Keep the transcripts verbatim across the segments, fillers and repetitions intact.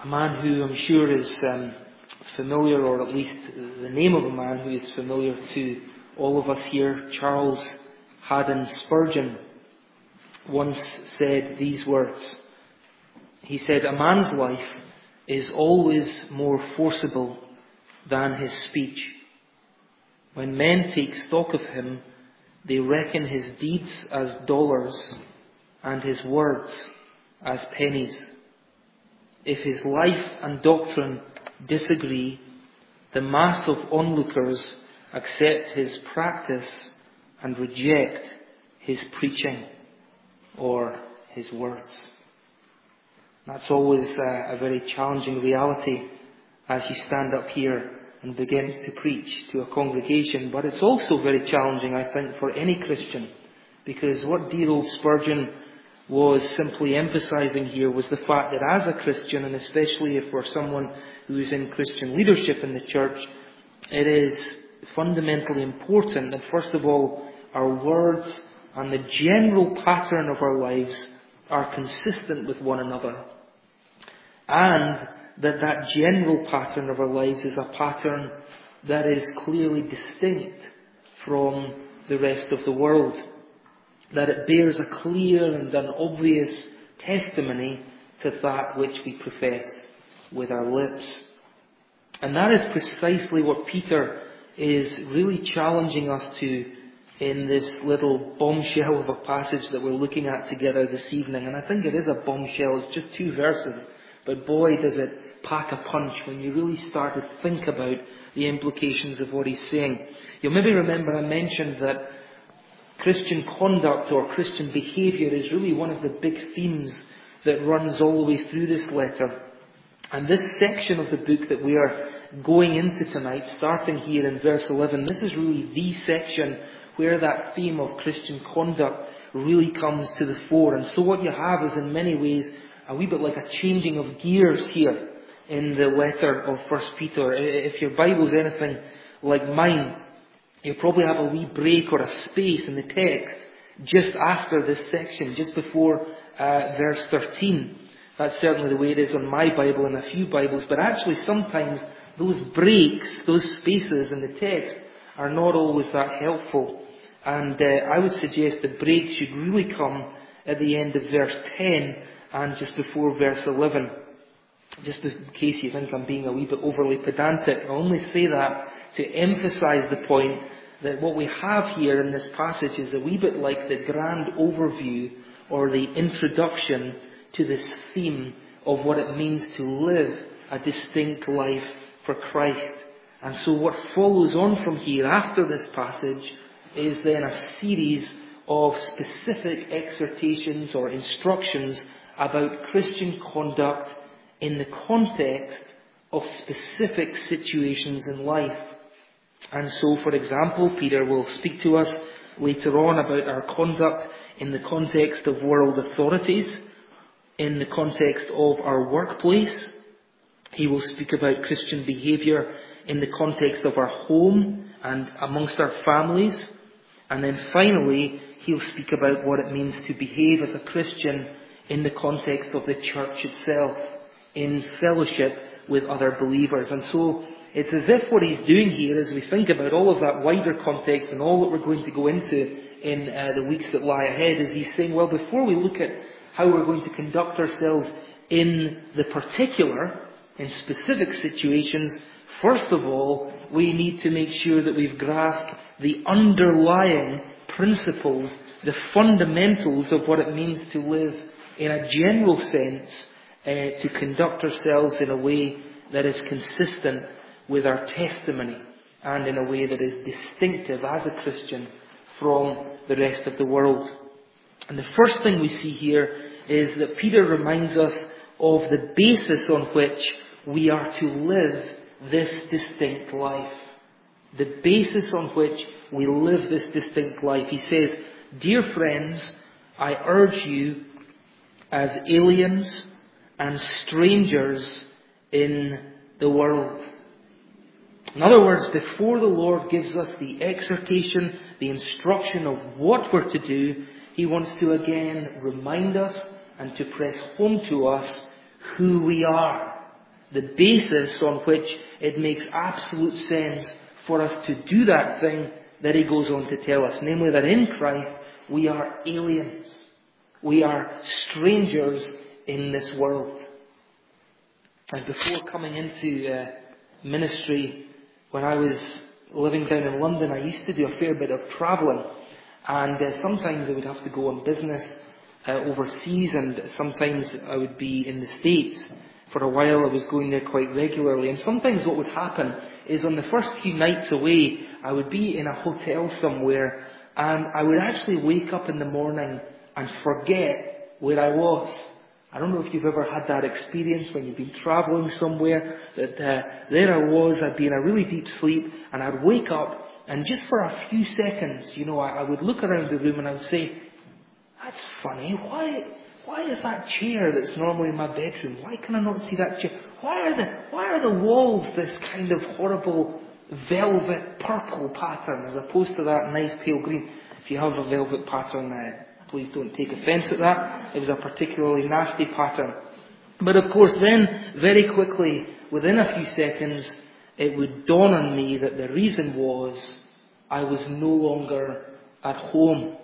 A man who I'm sure is um, familiar, or at least the name of a man who is familiar to all of us here, Charles Haddon Spurgeon, once said these words. He said, "A man's life is always more forcible than his speech. When men take stock of him, they reckon his deeds as dollars and his words as pennies. If his life and doctrine disagree, the mass of onlookers accept his practice and reject his preaching or his words." That's always a, a very challenging reality as you stand up here and begin to preach to a congregation. But it's also very challenging, I think, for any Christian, because what dear old Spurgeon was simply emphasizing here was the fact that as a Christian, and especially if we're someone who is in Christian leadership in the church, it is fundamentally important that first of all our words and the general pattern of our lives are consistent with one another, and that that general pattern of our lives is a pattern that is clearly distinct from the rest of the world, that it bears a clear and an obvious testimony to that which we profess with our lips. And that is precisely what Peter is really challenging us to in this little bombshell of a passage that we're looking at together this evening. And I think it is a bombshell. It's just two verses, but boy does it pack a punch when you really start to think about the implications of what he's saying. You'll maybe remember I mentioned that Christian conduct or Christian behaviour is really one of the big themes that runs all the way through this letter. And this section of the book that we are going into tonight, starting here in verse eleven, this is really the section where that theme of Christian conduct really comes to the fore. And so what you have is in many ways a wee bit like a changing of gears here in the letter of First Peter. If your Bible's anything like mine, you'll probably have a wee break or a space in the text just after this section, just before uh, verse thirteen. That's certainly the way it is on my Bible and a few Bibles, but actually sometimes those breaks, those spaces in the text are not always that helpful. And uh, I would suggest the break should really come at the end of verse ten and just before verse eleven. Just in case you think I'm being a wee bit overly pedantic, I only say that to emphasize the point that what we have here in this passage is a wee bit like the grand overview or the introduction to this theme of what it means to live a distinct life for Christ. And so what follows on from here after this passage is then a series of specific exhortations or instructions about Christian conduct in the context of specific situations in life. And so, for example, Peter will speak to us later on about our conduct in the context of world authorities, in the context of our workplace. He will speak about Christian behaviour in the context of our home and amongst our families. And then finally, he'll speak about what it means to behave as a Christian in the context of the church itself, in fellowship with other believers. And so it's as if what he's doing here, as we think about all of that wider context and all that we're going to go into in uh, the weeks that lie ahead, is he's saying, well, before we look at how we're going to conduct ourselves in the particular, in specific situations, first of all, we need to make sure that we've grasped the underlying principles, the fundamentals of what it means to live in a general sense, uh, to conduct ourselves in a way that is consistent with our testimony and in a way that is distinctive as a Christian from the rest of the world. And the first thing we see here is that Peter reminds us of the basis on which we are to live this distinct life. The basis on which we live this distinct life. He says, "Dear friends, I urge you as aliens and strangers in the world." In other words, before the Lord gives us the exhortation, the instruction of what we're to do, He wants to again remind us and to press home to us who we are. the basis on which it makes absolute sense for us to do that thing that he goes on to tell us. Namely that in Christ we are aliens. We are strangers in this world. And before coming into uh, ministry, when I was living down in London, I used to do a fair bit of travelling. And uh, sometimes I would have to go on business uh, overseas, and sometimes I would be in the States. For a while I was going there quite regularly. And sometimes what would happen is on the first few nights away, I would be in a hotel somewhere, and I would actually wake up in the morning and forget where I was. I don't know if you've ever had that experience when you've been travelling somewhere, that uh, there I was, I'd be in a really deep sleep, and I'd wake up, and just for a few seconds, you know, I, I would look around the room and I would say, that's funny, why why is that chair that's normally in my bedroom, why can I not see that chair? Why are the, why are the walls this kind of horrible velvet purple pattern as opposed to that nice pale green? If you have a velvet pattern, uh, please don't take offence at that. It was a particularly nasty pattern. But of course then, very quickly, within a few seconds, it would dawn on me that the reason was I was no longer at home.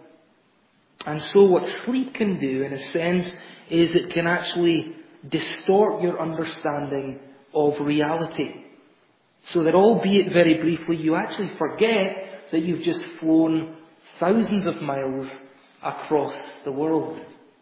And so what sleep can do, in a sense, is it can actually distort your understanding of reality. So that, albeit very briefly, you actually forget that you've just flown thousands of miles across the world.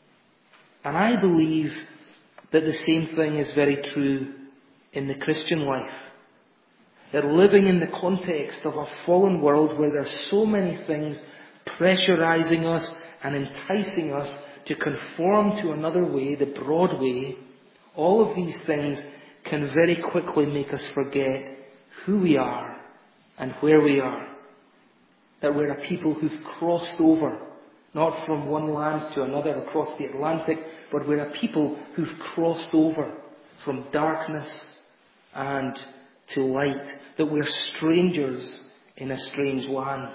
And I believe that the same thing is very true in the Christian life. That living in the context of a fallen world where there are so many things pressurizing us and enticing us to conform to another way, the broad way, all of these things can very quickly make us forget who we are and where we are. That we're a people who've crossed over, not from one land to another across the Atlantic, but we're a people who've crossed over from darkness and to light. That we're strangers in a strange land.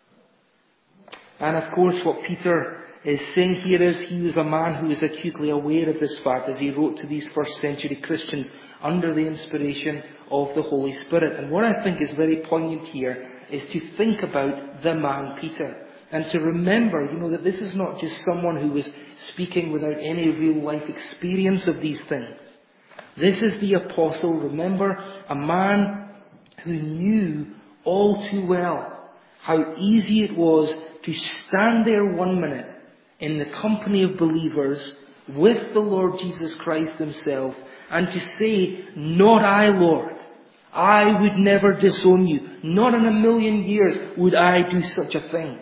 And of course what Peter is saying here is he was a man who was acutely aware of this fact as he wrote to these first century Christians under the inspiration of the Holy Spirit. And what I think is very poignant here is to think about the man Peter. And to remember, you know, that this is not just someone who was speaking without any real life experience of these things. This is the apostle, remember, a man who knew all too well how easy it was to stand there one minute in the company of believers with the Lord Jesus Christ himself and to say, not I, Lord. I would never disown you. Not in a million years would I do such a thing.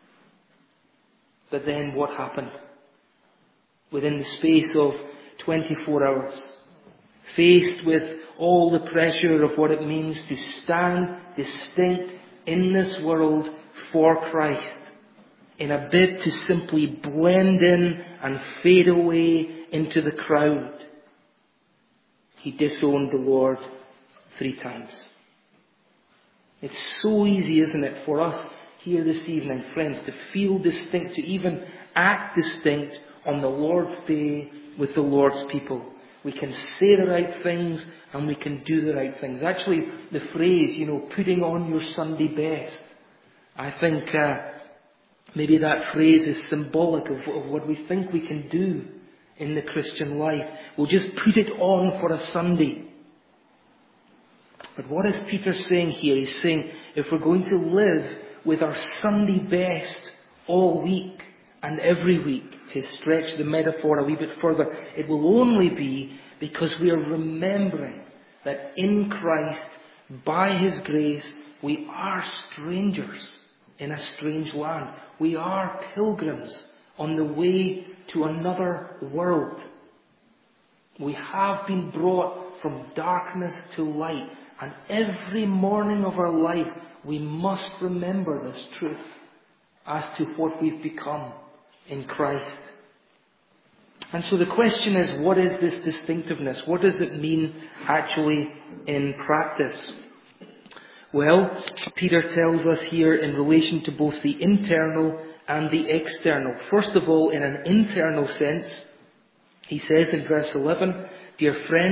But then what happened? Within the space of twenty-four hours, faced with all the pressure of what it means to stand distinct in this world for Christ, in a bid to simply blend in and fade away into the crowd, he disowned the Lord three times. It's so easy, isn't it, for us here this evening, friends, to feel distinct, to even act distinct on the Lord's day with the Lord's people. We can say the right things and we can do the right things. Actually, the phrase, you know, putting on your Sunday best, I think uh, maybe that phrase is symbolic of, of what we think we can do in the Christian life. We'll just put it on for a Sunday. But what is Peter saying here? He's saying if we're going to live with our Sunday best all week and every week, to stretch the metaphor a wee bit further, it will only be because we are remembering that in Christ, by his grace, we are strangers in a strange land. We are pilgrims on the way to another world. We have been brought from darkness to light. And every morning of our lives, we must remember this truth as to what we've become in Christ. And so the question is, what is this distinctiveness? What does it mean actually in practice? Well, Peter tells us here in relation to both the internal and the external. First of all, in an internal sense, he says in verse eleven, "Dear friends,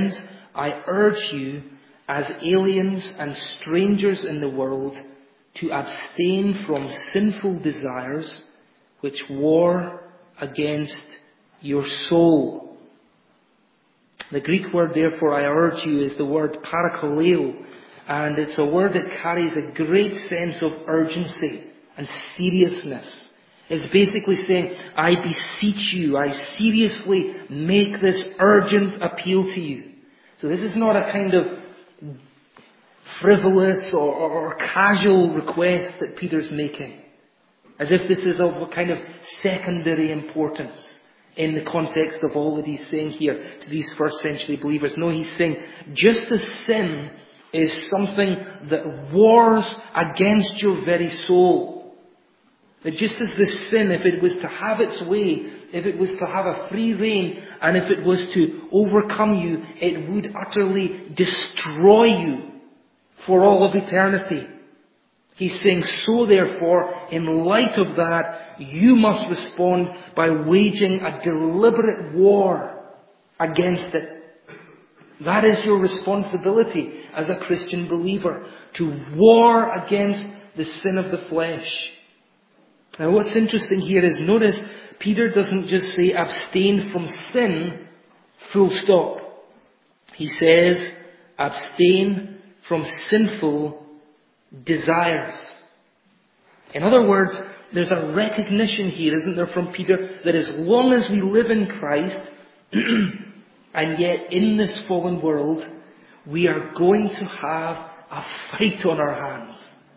I urge you, as aliens and strangers in the world, to abstain from sinful desires which war against your soul. The Greek word, therefore, I urge you, is the word parakaleo, and it's a word that carries a great sense of urgency and seriousness. It's basically saying, I beseech you, I seriously make this urgent appeal to you. So this is not a kind of frivolous or, or, or casual request that Peter's making, as if this is of a kind of secondary importance in the context of all that he's saying here to these first century believers. No, he's saying just as sin is something that wars against your very soul, that just as the sin, if it was to have its way, if it was to have a free reign, and if it was to overcome you, it would utterly destroy you for all of eternity. He's saying, so therefore, in light of that, you must respond by waging a deliberate war against it. That is your responsibility as a Christian believer, to war against the sin of the flesh. Now what's interesting here is, notice, Peter doesn't just say abstain from sin, full stop. He says abstain from sinful desires. In other words, there's a recognition here, isn't there, from Peter, that as long as we live in Christ, and yet in this fallen world, we are going to have a fight on our hands.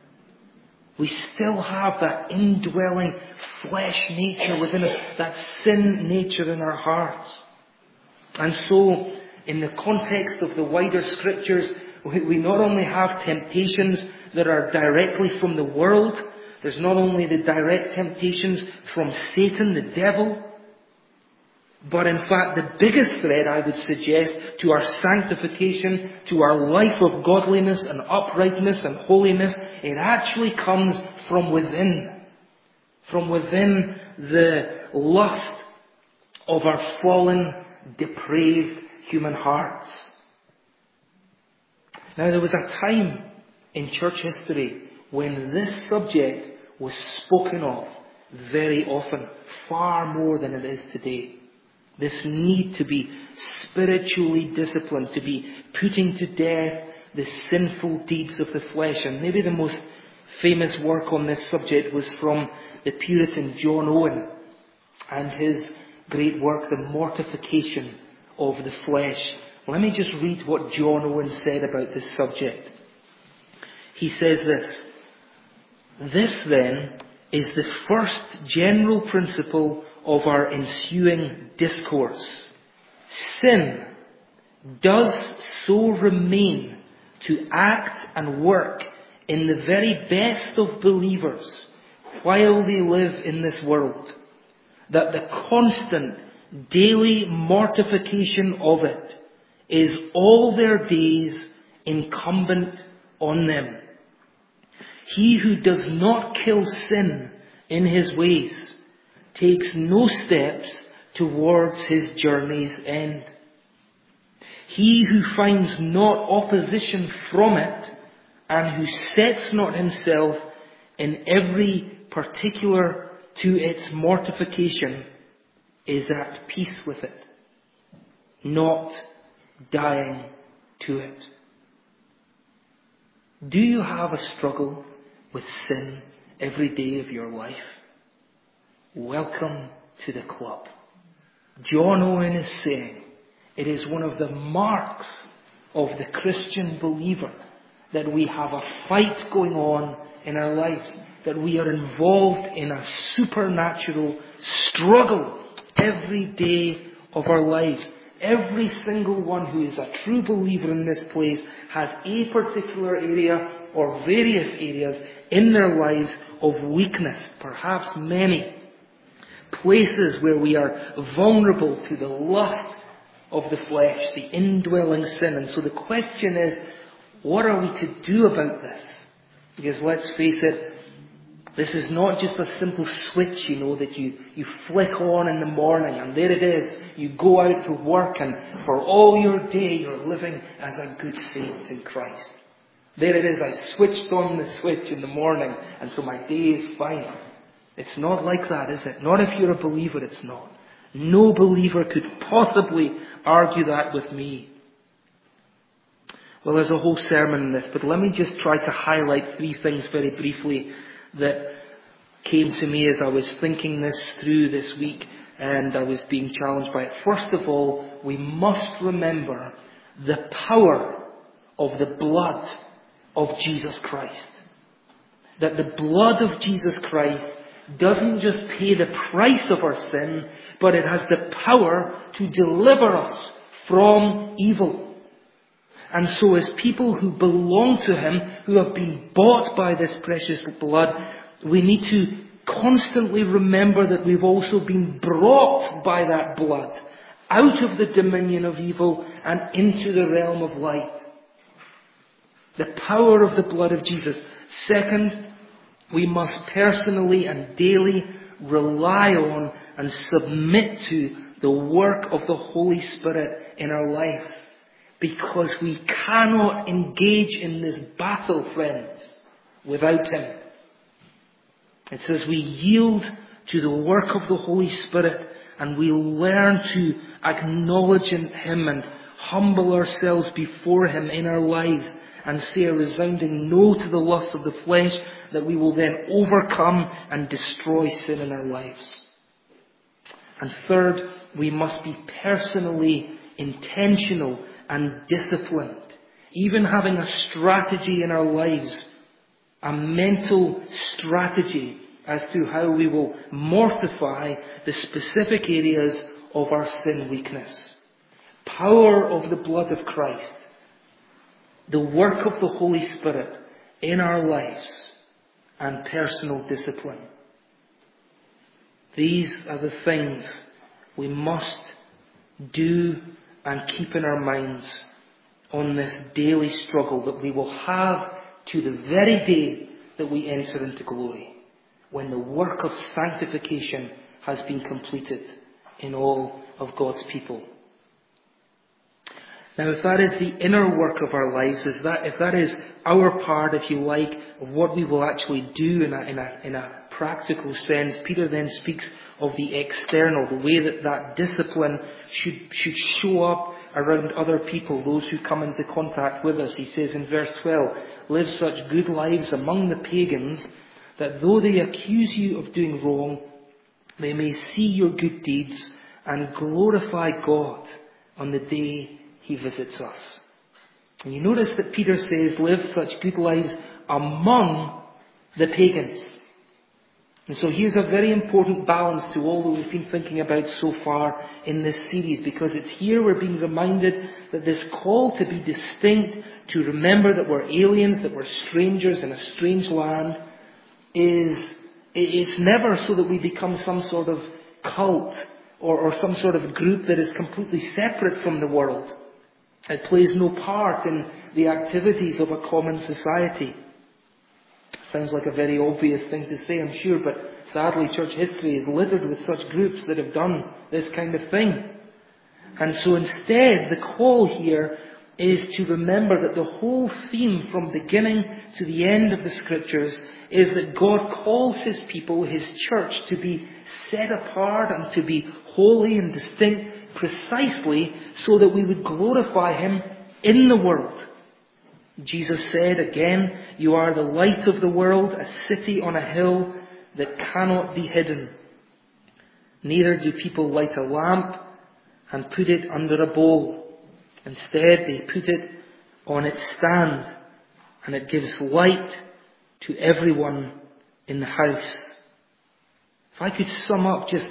We still have that indwelling flesh nature within us, that sin nature in our hearts. And so, in the context of the wider scriptures, we not only have temptations that are directly from the world, there's not only the direct temptations from Satan, the devil, but in fact the biggest threat, I would suggest, to our sanctification, to our life of godliness and uprightness and holiness, it actually comes from within. From within the lust of our fallen, depraved human hearts. Now there was a time in church history when this subject was spoken of very often, far more than it is today. This need to be spiritually disciplined, to be putting to death the sinful deeds of the flesh. And maybe the most famous work on this subject was from the Puritan John Owen and his great work, The Mortification of the Flesh. Let me just read what John Owen said about this subject. He says this: "This then is the first general principle of our ensuing discourse. Sin does so remain to act and work in the very best of believers while they live in this world, that the constant daily mortification of it is all their days incumbent on them. He who does not kill sin in his ways takes no steps towards his journey's end. He who finds not opposition from it, and who sets not himself in every particular to its mortification, is at peace with it, not dying to it." Do you have a struggle with sin every day of your life? Welcome to the club. John Owen is saying it is one of the marks of the Christian believer that we have a fight going on in our lives, that we are involved in a supernatural struggle every day of our lives. Every single one who is a true believer in this place has a particular area or various areas in their lives of weakness, perhaps many. Places where we are vulnerable to the lust of the flesh, the indwelling sin. And so the question is, what are we to do about this? Because let's face it, This is not just a simple switch, you know, that you, you flick on in the morning and there it is. You go out to work and for all your day you're living as a good saint in Christ. There it is, I switched on the switch in the morning and so my day is fine. It's not like that, is it? Not if you're a believer, it's not. No believer could possibly argue that with me. Well, there's a whole sermon in this, but let me just try to highlight three things very briefly that came to me as I was thinking this through this week and I was being challenged by it. First of all, we must remember the power of the blood of Jesus Christ. That the blood of Jesus Christ doesn't just pay the price of our sin, but it has the power to deliver us from evil. And so as people who belong to Him, who have been bought by this precious blood, we need to constantly remember that we've also been brought by that blood out of the dominion of evil and into the realm of light. The power of the blood of Jesus. Second, we must personally and daily rely on and submit to the work of the Holy Spirit in our lives. Because we cannot engage in this battle, friends, without Him. It says we yield to the work of the Holy Spirit and we learn to acknowledge Him and humble ourselves before Him in our lives and say a resounding no to the lusts of the flesh, that we will then overcome and destroy sin in our lives. And third, we must be personally intentional and disciplined. Even having a strategy in our lives, a mental strategy as to how we will mortify the specific areas of our sin weakness. Power of the blood of Christ. The work of the Holy Spirit in our lives and personal discipline. These are the things we must do and keep in our minds on this daily struggle that we will have to the very day that we enter into glory, when the work of sanctification has been completed in all of God's people. Now, if that is the inner work of our lives, is that if that is our part, if you like, of what we will actually do in a, in a, in a practical sense, Peter then speaks of the external, the way that that discipline should, should show up around other people, those who come into contact with us. He says in verse twelve, live such good lives among the pagans, that though they accuse you of doing wrong, they may see your good deeds and glorify God on the day He visits us. And you notice that Peter says, live such good lives among the pagans. And so here's a very important balance to all that we've been thinking about so far in this series, because it's here we're being reminded that this call to be distinct, to remember that we're aliens, that we're strangers in a strange land, is, it's never so that we become some sort of cult or, or some sort of group that is completely separate from the world. It plays no part in the activities of a common society. Sounds like a very obvious thing to say, I'm sure, but sadly church history is littered with such groups that have done this kind of thing. And so instead, the call here is to remember that the whole theme from beginning to the end of the Scriptures is that God calls His people, His church, to be set apart and to be holy and distinct precisely so that we would glorify Him in the world. Jesus said again, you are the light of the world, a city on a hill that cannot be hidden. Neither do people light a lamp and put it under a bowl. Instead, they put it on its stand, and it gives light to everyone in the house. If I could sum up just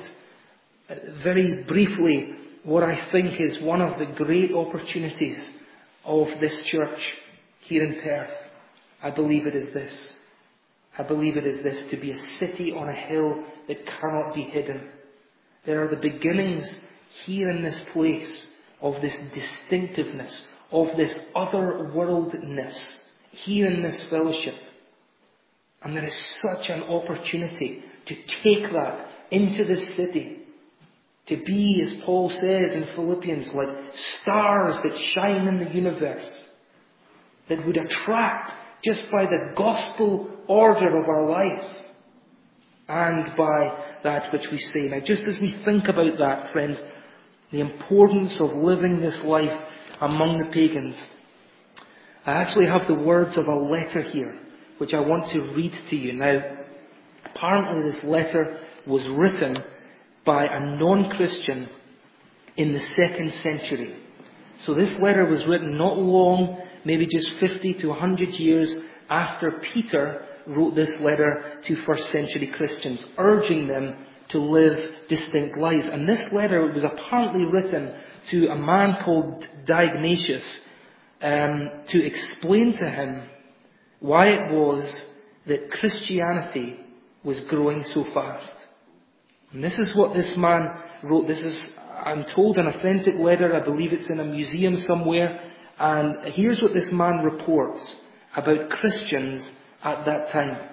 very briefly what I think is one of the great opportunities of this church here in Perth, I believe it is this. I believe it is this, to be a city on a hill that cannot be hidden. There are the beginnings here in this place of this distinctiveness, of this otherworldness, here in this fellowship. And there is such an opportunity to take that into the city. To be, as Paul says in Philippians, like stars that shine in the universe. That would attract just by the gospel order of our lives. And by that which we say. Now just as we think about that, friends, the importance of living this life among the pagans, I actually have the words of a letter here, which I want to read to you. Now, apparently this letter was written by a non-Christian in the second century. So this letter was written not long, maybe just fifty to one hundred years after Peter wrote this letter to first century Christians, urging them to live distinct lives. And this letter was apparently written to a man called Dionysius um, to explain to him why it was that Christianity was growing so fast. And this is what this man wrote. This is, I'm told, an authentic letter. I believe it's in a museum somewhere. And here's what this man reports about Christians at that time.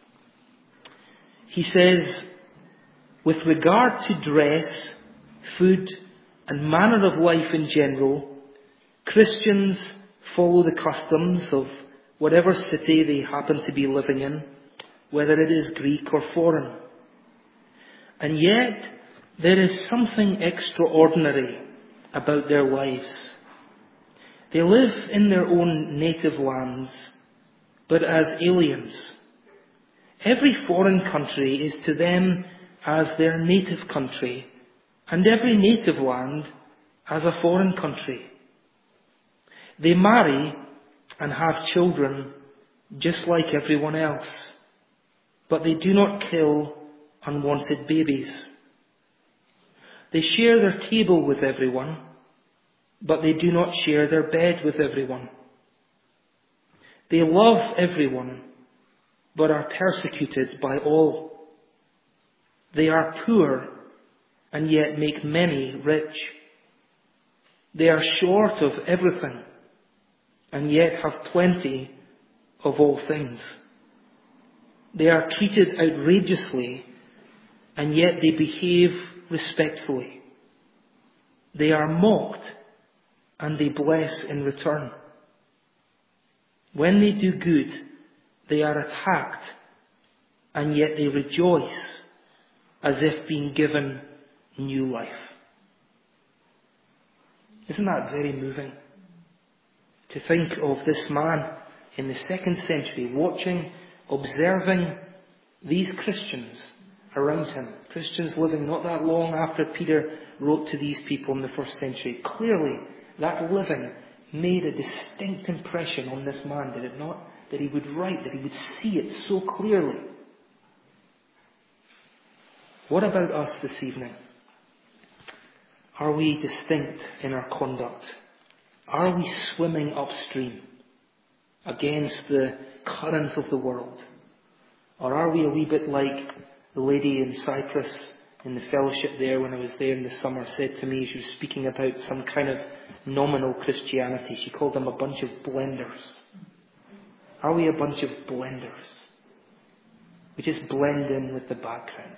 He says, with regard to dress, food, and manner of life in general, Christians follow the customs of whatever city they happen to be living in, whether it is Greek or foreign. And yet, there is something extraordinary about their lives. They live in their own native lands, but as aliens. Every foreign country is to them as their native country, and every native land as a foreign country. They marry and have children just like everyone else, but they do not kill unwanted babies. They share their table with everyone, but they do not share their bed with everyone. They love everyone, but are persecuted by all. They are poor, and yet make many rich. They are short of everything, and yet have plenty of all things. They are treated outrageously, and yet they behave respectfully. They are mocked, and they bless in return. When they do good, they are attacked, and yet they rejoice as if being given new life. Isn't that very moving? To think of this man in the second century watching, observing these Christians around him. Christians living not that long after Peter wrote to these people in the first century. Clearly, that living made a distinct impression on this man, did it not? That he would write, that he would see it so clearly. What about us this evening? Are we distinct in our conduct? Are we swimming upstream against the current of the world? Or are we a wee bit like the lady in Cyprus in the fellowship there when I was there in the summer said to me, she was speaking about some kind of nominal Christianity. She called them a bunch of blenders. Are we a bunch of blenders? We just blend in with the background.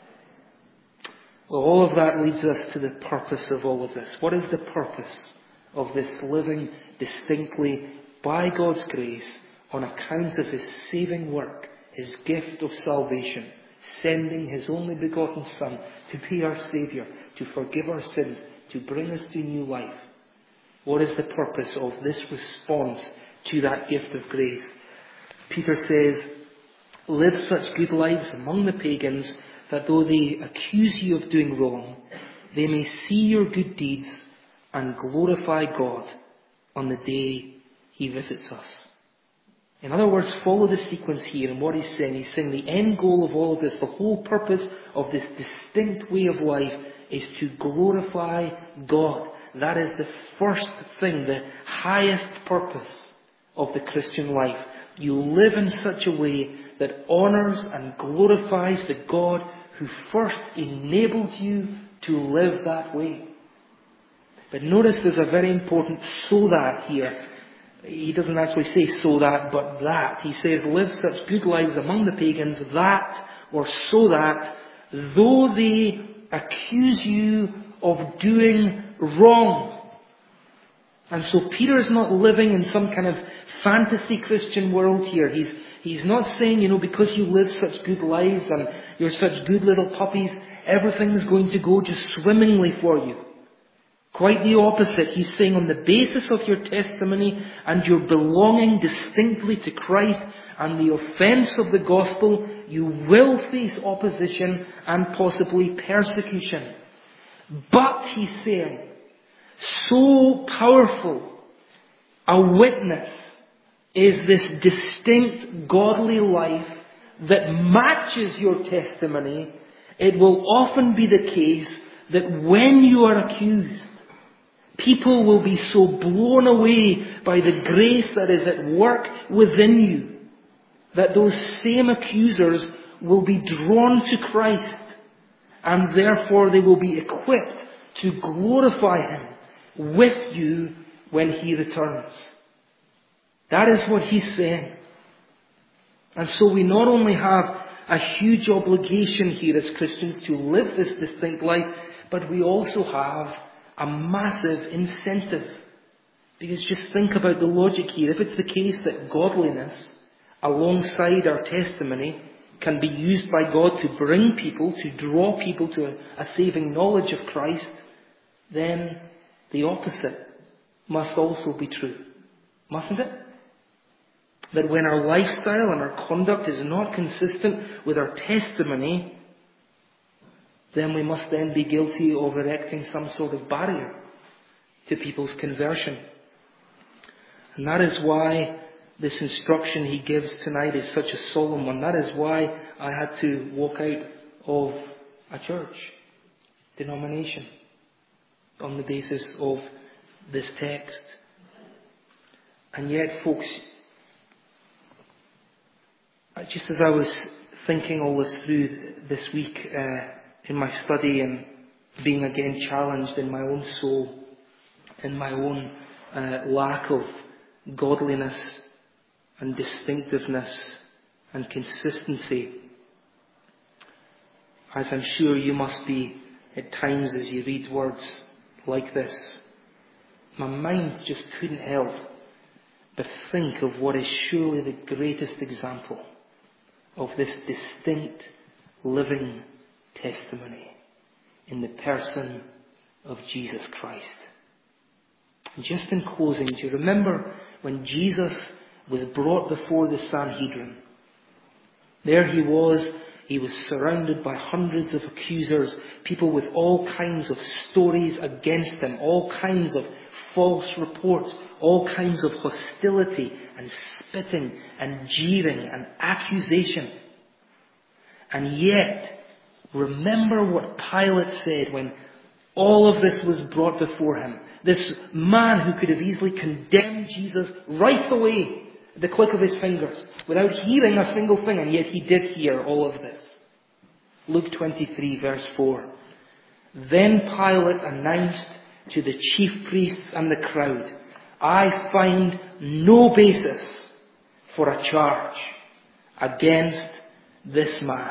Well, all of that leads us to the purpose of all of this. What is the purpose of this living distinctly by God's grace on account of His saving work, His gift of salvation, sending His only begotten Son to be our Saviour, to forgive our sins, to bring us to new life? What is the purpose of this response to that gift of grace? Peter says, live such good lives among the pagans that though they accuse you of doing wrong, they may see your good deeds and glorify God on the day He visits us. In other words, follow the sequence here and what he's saying. He's saying the end goal of all of this, the whole purpose of this distinct way of life is to glorify God. That is the first thing, the highest purpose of the Christian life. You live in such a way that honours and glorifies the God who first enabled you to live that way. But notice there's a very important so that here. he doesn't actually say so that, but that. He says, live such good lives among the pagans that, or so that, though they accuse you of doing wrong. And so Peter is not living in some kind of fantasy Christian world here. He's, he's not saying, you know, because you live such good lives and you're such good little puppies, everything's going to go just swimmingly for you. Quite the opposite. He's saying on the basis of your testimony and your belonging distinctly to Christ and the offence of the gospel, you will face opposition and possibly persecution. But, he's saying, so powerful a witness is this distinct godly life that matches your testimony. It will often be the case that when you are accused, people will be so blown away by the grace that is at work within you that those same accusers will be drawn to Christ, and therefore they will be equipped to glorify Him with you when He returns. That is what he's saying. And so we not only have a huge obligation here as Christians to live this distinct life, but we also have a massive incentive. Because just think about the logic here. If it's the case that godliness, alongside our testimony, can be used by God to bring people, to draw people to a, a saving knowledge of Christ, then the opposite must also be true. Mustn't it? That when our lifestyle and our conduct is not consistent with our testimony, then we must then be guilty of erecting some sort of barrier to people's conversion. And that is why this instruction he gives tonight is such a solemn one. That is why I had to walk out of a church denomination on the basis of this text. And yet, folks, just as I was thinking all this through this week uh, in my study and being again challenged in my own soul, in my own uh, lack of godliness and distinctiveness and consistency, as I'm sure you must be at times as you read words like this, my mind just couldn't help but think of what is surely the greatest example of this distinct living testimony in the person of Jesus Christ. And just in closing, do you remember when Jesus was brought before the Sanhedrin? There he was, he was surrounded by hundreds of accusers, people with all kinds of stories against him, all kinds of false reports, all kinds of hostility and spitting and jeering and accusation. And yet, remember what Pilate said when all of this was brought before him. This man who could have easily condemned Jesus right away at the click of his fingers without hearing a single thing, and yet he did hear all of this. Luke twenty-three verse four. Then Pilate announced to the chief priests and the crowd, I find no basis for a charge against this man.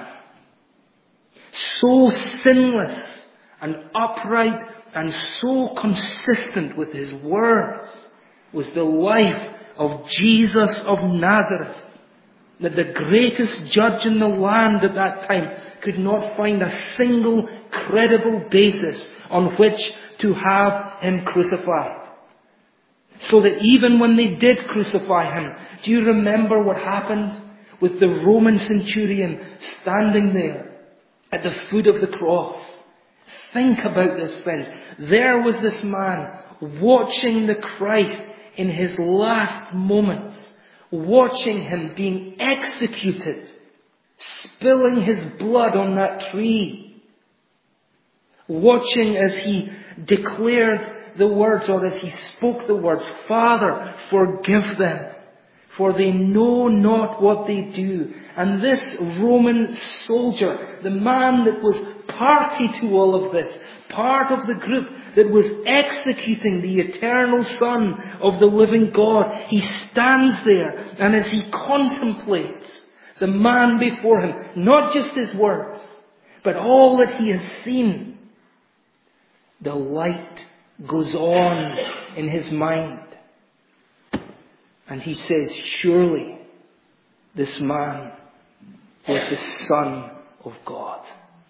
So sinless and upright and so consistent with his words was the life of Jesus of Nazareth that the greatest judge in the land at that time could not find a single credible basis on which to have him crucified. So that even when they did crucify him, do you remember what happened with the Roman centurion standing there at the foot of the cross? Think about this, friends. There was this man watching the Christ in his last moments, watching him being executed, spilling his blood on that tree, watching as he declared the words, or as he spoke the words, Father, forgive them, for they know not what they do. And this Roman soldier, the man that was party to all of this, part of the group that was executing the eternal Son of the living God, he stands there, and as he contemplates the man before him, not just his words, but all that he has seen, the light goes on in his mind. And he says, surely this man was the Son of God.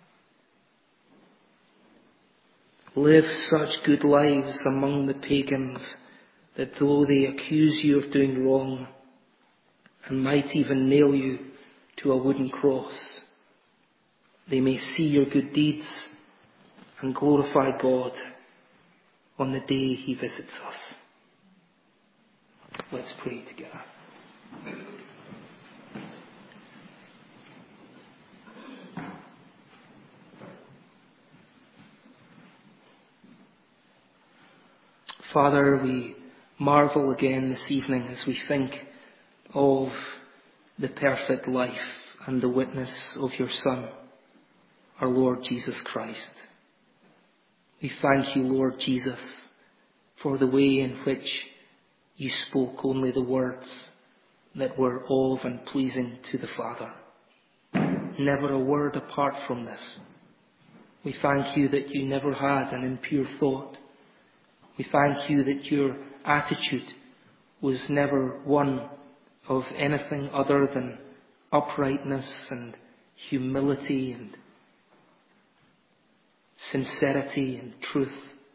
Live such good lives among the pagans that though they accuse you of doing wrong and might even nail you to a wooden cross, they may see your good deeds and glorify God on the day he visits us. Let's pray together. Father, we marvel again this evening as we think of the perfect life and the witness of your Son, our Lord Jesus Christ. We thank you, Lord Jesus, for the way in which you spoke only the words that were of and pleasing to the Father. Never a word apart from this. We thank you that you never had an impure thought. We thank you that your attitude was never one of anything other than uprightness and humility and sincerity and truth.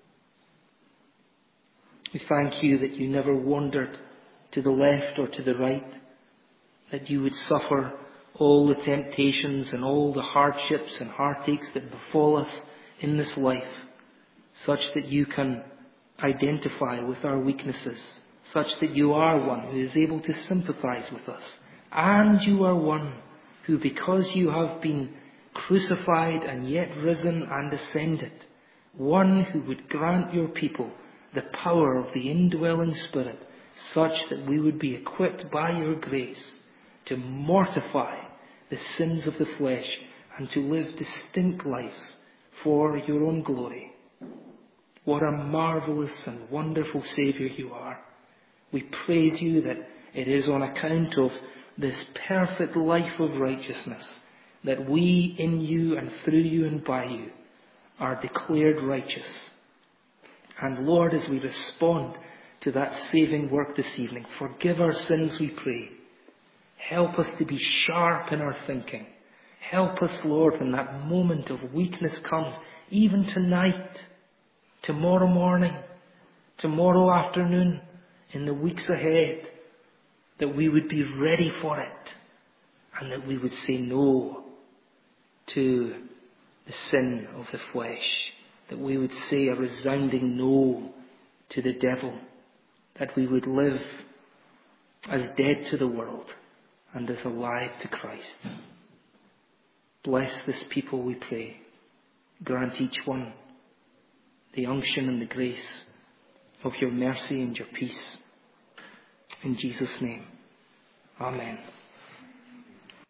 We thank you that you never wandered to the left or to the right, that you would suffer all the temptations and all the hardships and heartaches that befall us in this life, such that you can identify with our weaknesses, such that you are one who is able to sympathize with us. And you are one who, because you have been crucified and yet risen and ascended, one who would grant your people the power of the indwelling Spirit, such that we would be equipped by your grace to mortify the sins of the flesh and to live distinct lives for your own glory. What a marvellous and wonderful Saviour you are. We praise you that it is on account of this perfect life of righteousness that we in you and through you and by you are declared righteous. And Lord, as we respond to that saving work this evening, forgive our sins, we pray. Help us to be sharp in our thinking. Help us, Lord, when that moment of weakness comes, even tonight, tomorrow morning, tomorrow afternoon, in the weeks ahead, that we would be ready for it and that we would say no to the sin of the flesh, that we would say a resounding no to the devil, that we would live as dead to the world and as alive to Christ. Bless this people, we pray. Grant each one the unction and the grace of your mercy and your peace. In Jesus' name, amen.